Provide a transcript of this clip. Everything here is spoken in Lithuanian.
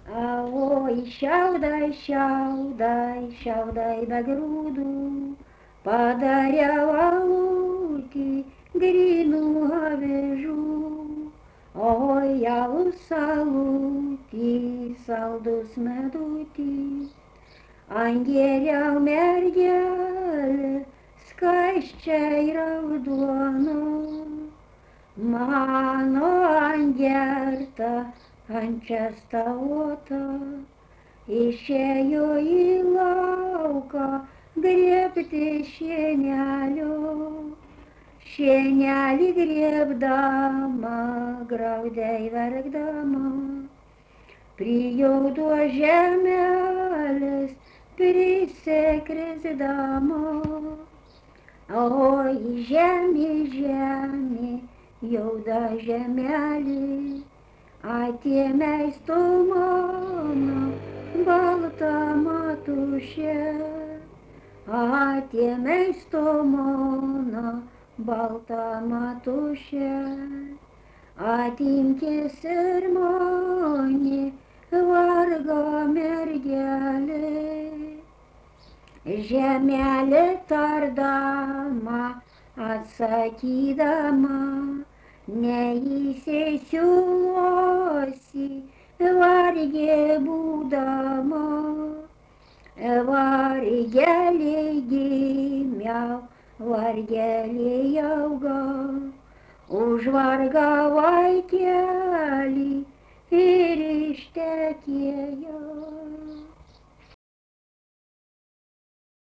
Oi, šiaudai, šiaudai, šiaudai be grūdų, padariau alutį grynų avižų. Oi, alus alutį, saldus medutį, angėriau mergelė, skaisčiai raudona. Mano angerta, ančiastaota, išėjo į lauką griebti šienelio. Šienelį griebdama, graudei verkdama, prijaudo žemelės prisikrisdama. Oi, žemė, žemė, juoda žemelė, atėmei tu mano baltą matušę, atėmei tu mano baltą matušę, atimkis ir mane vargo mergelė. Žemelė tardama, atsakydama, neįsisiūlosi, vargė būdama. Vargelė gimiau, vargelė augau, už vargą vaikelį ir ištekėjau.